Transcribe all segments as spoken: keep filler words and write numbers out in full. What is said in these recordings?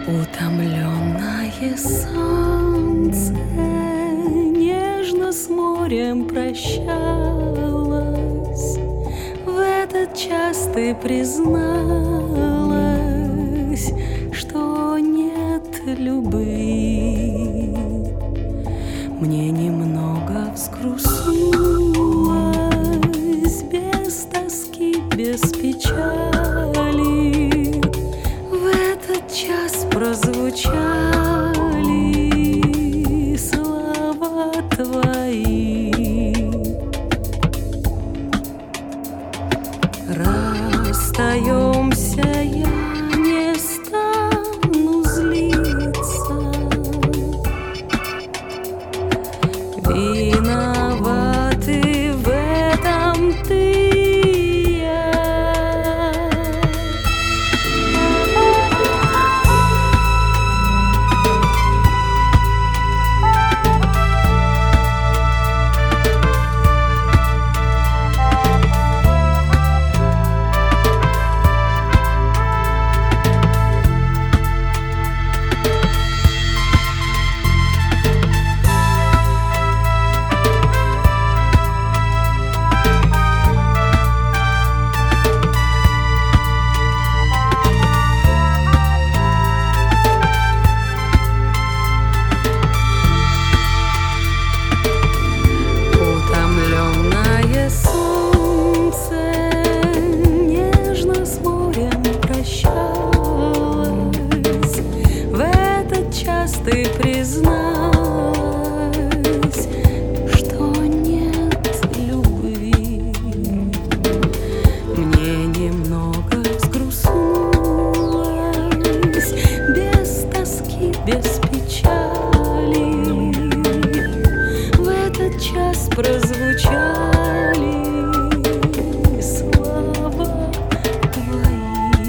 Утомленное солнце нежно с морем прощалось. В этот час ты призналась, что нет любви. Мне немного взгрустнулось, без тоски, без печали. В этот час прозвучали слова твои. Расстаемся, я не стану злиться. Виноваты в этом ты и я. Ты призналась, что нет любви. Мне немного взгрустнулось, без тоски, без печали. В этот час прозвучали слова твои.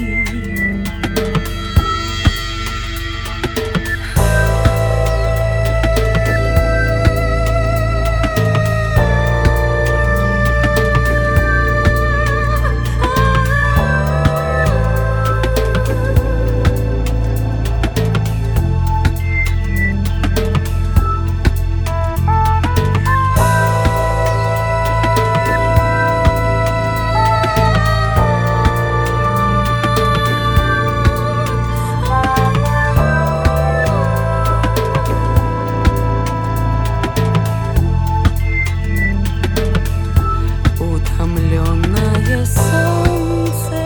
Утомленное солнце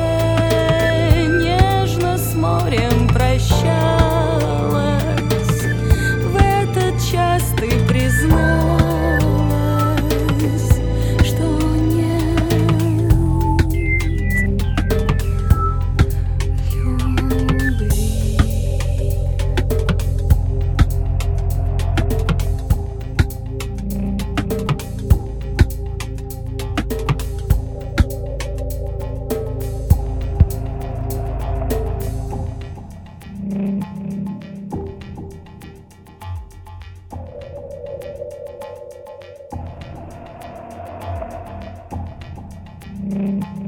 нежно с морем прощалось. В этот час ты призналась, что нет любви. Mm-hmm.